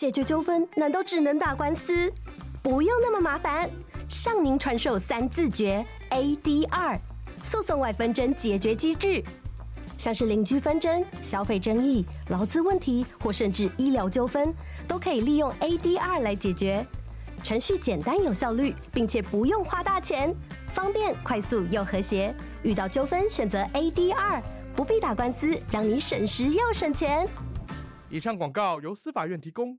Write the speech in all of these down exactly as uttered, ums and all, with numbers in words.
解决纠纷难道只能打官司？不用那么麻烦，向您传授三字诀 A D R 诉讼外纷争解决机制。像是邻居纷争、消费争议、劳资问题或甚至医疗纠纷，都可以利用 A D R 来解决。程序简单有效率，并且不用花大钱，方便、快速又和谐。遇到纠纷选择 A D R， 不必打官司，让你省时又省钱。 以上广告由司法院提供。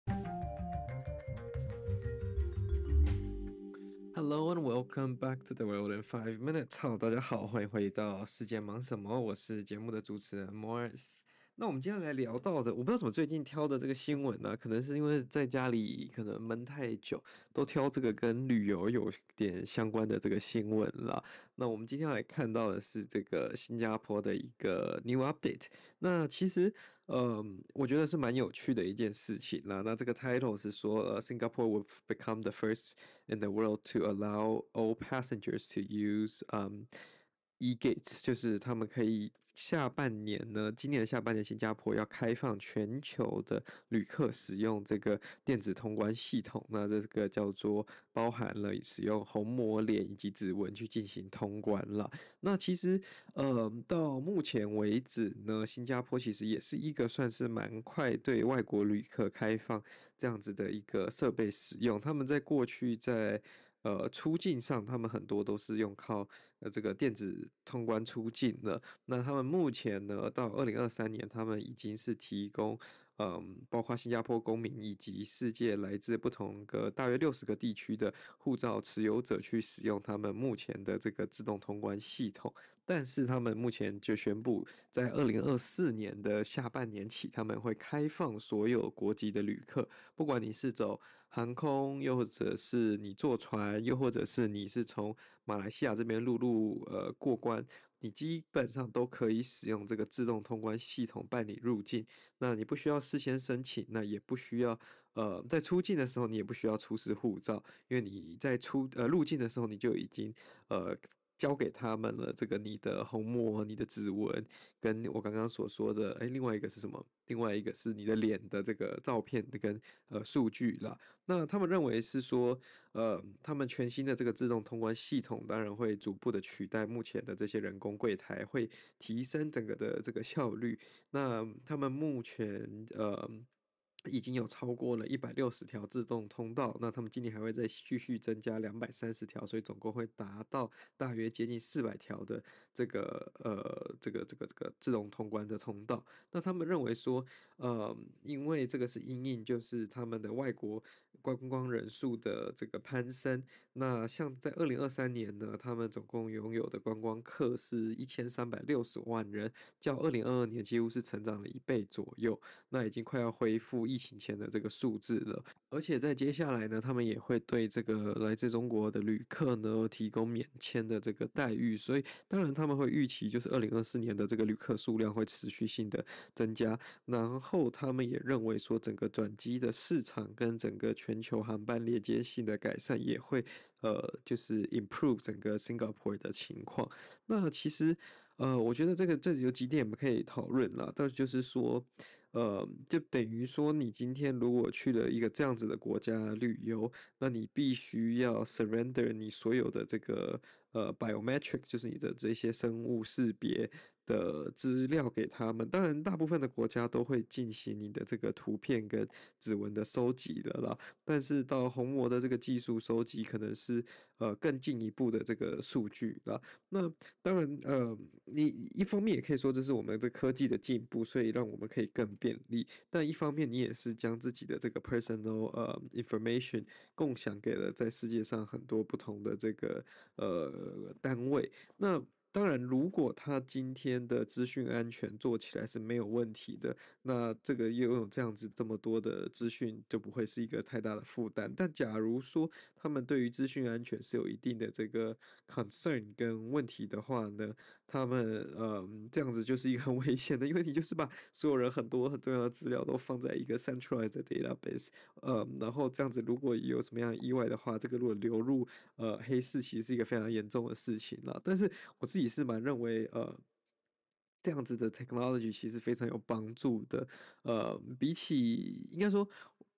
Hello and welcome back to the world in five minutes. 好，大家好，欢迎回到世界忙什么？我是节目的主持人 Morris。那我们今天来聊到的，我不知道怎么最近挑的这个新闻呢、啊，可能是因为在家里可能闷太久，都挑这个跟旅游有点相关的这个新闻啦。那我们今天来看到的是这个新加坡的一个 new update。那其实，呃，我觉得是蛮有趣的一件事情啦。那这个 title 是说，呃，Singapore will become the first in the world to allow all passengers to use um e-gates， 就是他们可以下半年呢，今年的下半年，新加坡要开放全球的旅客使用这个电子通关系统。那这个叫做包含了使用虹膜脸以及指纹去进行通关了。那其实呃，到目前为止呢，新加坡其实也是一个算是蛮快对外国旅客开放这样子的一个设备使用。他们在过去在呃，出境上，他们很多都是用靠呃这个电子通关出境的。那他们目前呢，到二零二三年，他们已经是提供，嗯，包括新加坡公民以及世界来自不同个大约六十个地区的护照持有者去使用他们目前的这个自动通关系统。但是他们目前就宣布，在二零二四年的下半年起，他们会开放所有国籍的旅客，不管你是走航空，又或者是你坐船，又或者是你是从马来西亚这边陆路呃过关，你基本上都可以使用这个自动通关系统办理入境。那你不需要事先申请，那也不需要呃在出境的时候你也不需要出示护照，因为你在出呃入境的时候你就已经呃。交给他们了，这个你的虹膜、你的指纹，跟我刚刚所说的，哎，另外一个是什么？另外一个是你的脸的这个照片跟呃数据啦。那他们认为是说，呃，他们全新的这个自动通关系统，当然会逐步的取代目前的这些人工柜台，会提升整个的这个效率。那他们目前呃。已经有超过了一百六十条自动通道，那他们今年还会再继续增加两百三十条，所以总共会达到大约接近四百条的这个呃这个这个这个自动通关的通道。那他们认为说，呃，因为这个是因应就是他们的外国观光人数的这个攀升，那像在二零二三年呢，他们总共拥有的观光客是一千三百六十万人，较二零二二年几乎是成长了一倍左右，那已经快要恢复疫情前的这个数字了。而且在接下来呢，他们也会对这个来自中国的旅客呢提供免签的这个待遇，所以当然他们会预期就是二零二四年的这个旅客数量会持续性的增加，然后他们也认为说整个转机的市场跟整个全球航班连接性的改善也会呃就是 improve 整个 Singapore 的情况。那其实呃我觉得这个这里有几点我们可以讨论啦，但就是说呃，就等于说，你今天如果去了一个这样子的国家旅游，那你必须要 surrender 你所有的这个呃 biometric，就是你的这些生物识别的资料给他们。当然，大部分的国家都会进行你的这个图片跟指纹的收集的啦。但是到虹膜的这个技术收集，可能是呃更进一步的这个数据啦。那当然，呃，你一方面也可以说这是我们的科技的进步，所以让我们可以更便利。但一方面，你也是将自己的这个 personal 呃 information 共享给了在世界上很多不同的这个呃单位。那当然，如果他今天的资讯安全做起来是没有问题的，那这个拥有这样子这么多的资讯就不会是一个太大的负担。但假如说他们对于资讯安全是有一定的这个 concern 跟问题的话呢，他们呃这样子就是一个很危险的，因为你就是把所有人很多很重要的资料都放在一个 centralized 的 database，呃，然后这样子如果有什么样的意外的话，这个如果流入呃黑市，其实是一个非常严重的事情啦。但是我自己是蛮认为呃。这样子的 technology 其实非常有帮助的，呃，比起应该说，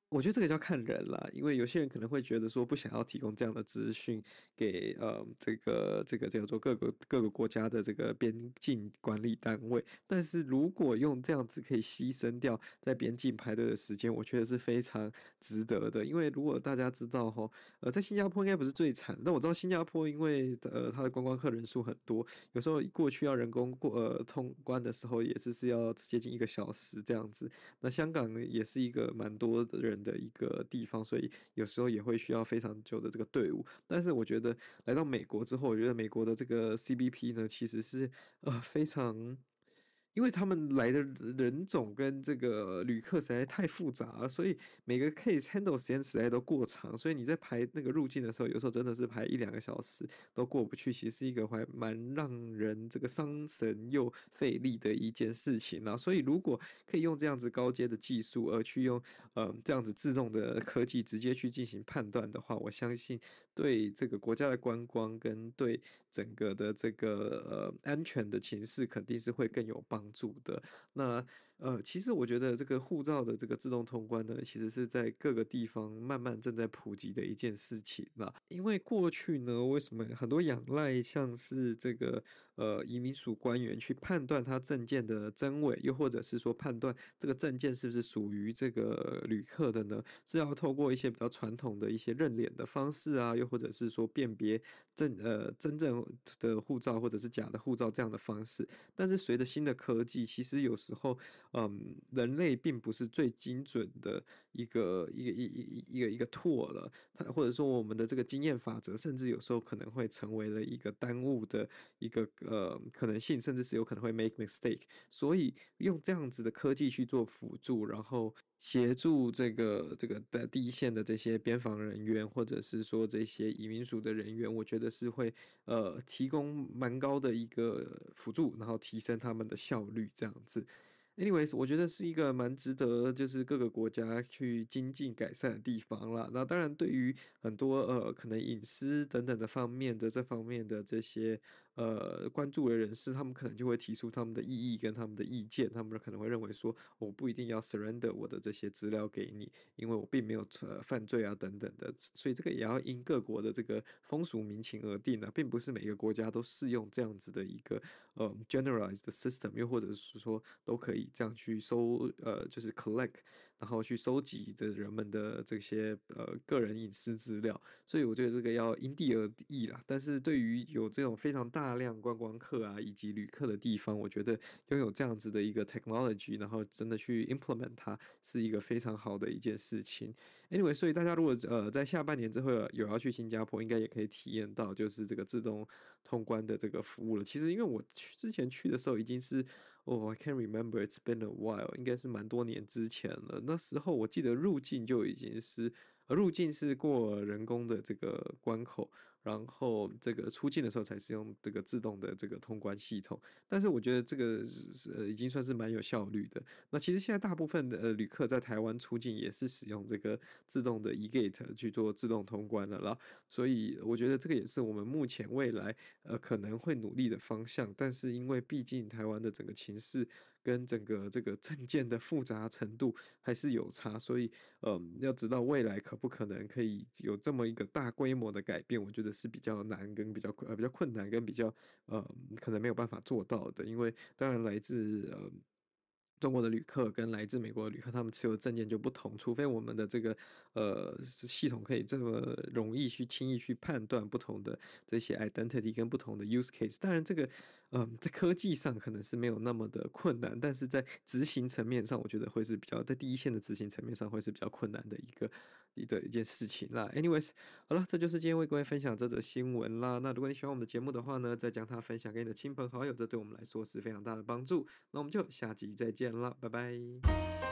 我觉得这个要看人啦，因为有些人可能会觉得说不想要提供这样的资讯给呃这个这个叫做各个各个国家的这个边境管理单位，但是如果用这样子可以牺牲掉在边境排队的时间，我觉得是非常值得的。因为如果大家知道哈，呃，在新加坡应该不是最惨，但我知道新加坡因为呃它的观光客人数很多，有时候过去要人工过呃通关的时候也是是要接近一个小时这样子。那香港呢，也是一个蛮多的人的一个地方，所以有时候也会需要非常久的这个队伍。但是我觉得来到美国之后，我觉得美国的这个 C B P 呢，其实是呃非常。因为他们来的人种跟这个旅客实在太复杂了，所以每个 case handle 时间实在都过长，所以你在排那个入境的时候，有时候真的是排一两个小时都过不去，其实是一个还蛮让人这个伤神又费力的一件事情啊。所以如果可以用这样子高阶的技术，而去用呃这样子自动的科技直接去进行判断的话，我相信对这个国家的观光跟对整个的这个呃安全的情势肯定是会更有帮助的。那呃，其实我觉得这个护照的这个自动通关呢，其实是在各个地方慢慢正在普及的一件事情啦。因为过去呢，为什么很多仰赖像是这个呃移民署官员去判断他证件的真伪，又或者是说判断这个证件是不是属于这个旅客的呢？是要透过一些比较传统的一些认脸的方式啊，又或者是说辨别真呃真正的护照或者是假的护照这样的方式。但是随着新的科技，其实有时候，嗯，人类并不是最精准的一个一个一一一个一个拓了，它或者说我们的这个经验法则，甚至有时候可能会成为了一个耽误的一个呃可能性，甚至是有可能会 make mistake。所以用这样子的科技去做辅助，然后协助这个这个的第一线的这些边防人员，或者是说这些移民署的人员，我觉得是会呃提供蛮高的一个辅助，然后提升他们的效率这样子。Anyways，我觉得是一个蛮值得就是各个国家去精进改善的地方啦。那当然，对于很多呃可能隐私等等的方面的这方面的这些呃关注的人士，他们可能就会提出他们的异议跟他们的意见。他们可能会认为说，我不一定要 surrender 我的这些资料给你，因为我并没有呃犯罪啊等等的。所以这个也要因各国的这个风俗民情而定啊，并不是每个国家都适用这样子的一个呃 generalized 的 system，又或者是说都可以这样去收呃就是 collect，然后去收集着人们的这些呃个人隐私资料。所以我觉得这个要因地而异啦。但是对于有这种非常大量观光客啊以及旅客的地方，我觉得拥有这样子的一个 technology，然后真的去 implement 它，是一个非常好的一件事情。Anyway，所以大家如果呃在下半年之后有有要去新加坡，应该也可以体验到就是这个自动通关的这个服务了。其实因为我去之前去的时候已经是哦，I can't remember, it's been a while，应该是蛮多年之前了。那时候我记得入境就已经是呃入境是过人工的这个关口，然后这个出境的时候才是用这个自动的这个通关系统。但是我觉得这个是是呃已经算是蛮有效率的。那其实现在大部分的呃旅客在台湾出境也是使用这个自动的 e-gate 去做自动通关的啦，所以我觉得这个也是我们目前未来呃可能会努力的方向。但是因为毕竟台湾的整个情势跟整个这个证件的复杂程度还是有差，所以嗯要知道未来可不可能可以有这么一个大规模的改变，我觉得是比较难跟比较呃比较困难跟比较呃可能没有办法做到的。因为当然来自呃中国的旅客跟来自美国的旅客，他们持有的证件就不同，除非我们的这个呃系统可以这么容易去轻易去判断不同的这些 identity 跟不同的 use case。当然，这个嗯在科技上可能是没有那么的困难，但是在执行层面上，我觉得会是比较在第一线的执行层面上会是比较困难的一个一的一件事情啦。Anyways，好了，这就是今天为各位分享这则新闻啦。那如果你喜欢我们的节目的话呢，再将它分享给你的亲朋好友，这对我们来说是非常大的帮助。那我们就下集再见了，拜拜。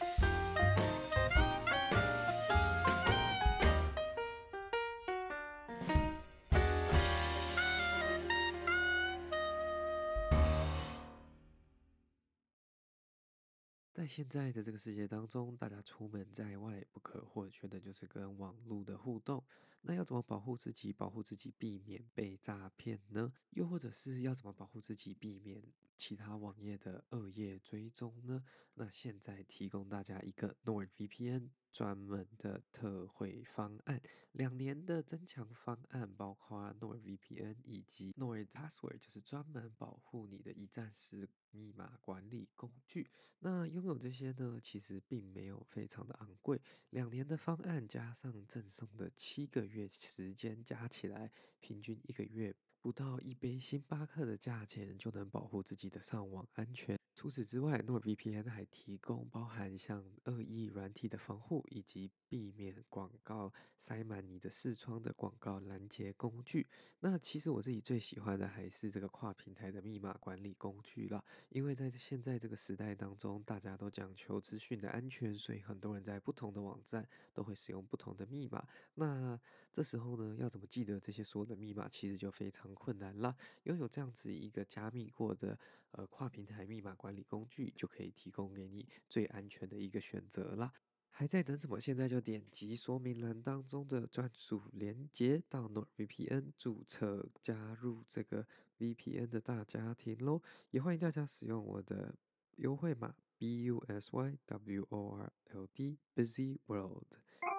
在现在的这个世界当中，大家出门在外不可或缺的就是跟网络的互动。那要怎么保护自己，保护自己避免被诈骗呢？又或者是要怎么保护自己避免其他网页的恶业追踪呢？那现在提供大家一个 NordVPN 专门的特惠方案。两年的增强方案包括 NordVPN 以及 NordPassword， 就是专门保护你的一站式密码管理工具。那拥有这些呢，其实并没有非常的昂贵，两年的方案加上赠送的七个月时间，加起来平均一个月不到一杯星巴克的价钱，就能保护自己的上网安全。除此之外，NordVPN 还提供包含像恶意软体的防护，以及避免广告塞满你的视窗的广告拦截工具。那其实我自己最喜欢的还是这个跨平台的密码管理工具啦，因为在现在这个时代当中，大家都讲求资讯的安全，所以很多人在不同的网站都会使用不同的密码。那这时候呢，要怎么记得这些所有的密码，其实就非常困难啦。拥有这样子一个加密过的呃跨平台密码管理工具，就可以提供给你最安全的一个选择啦。还在等什么？现在就点击说明栏当中的专属连接，到 NordVPN 注册加入这个 V P N 的大家庭咯。也欢迎大家使用我的优惠码 B U S Y W O R L D Busy World。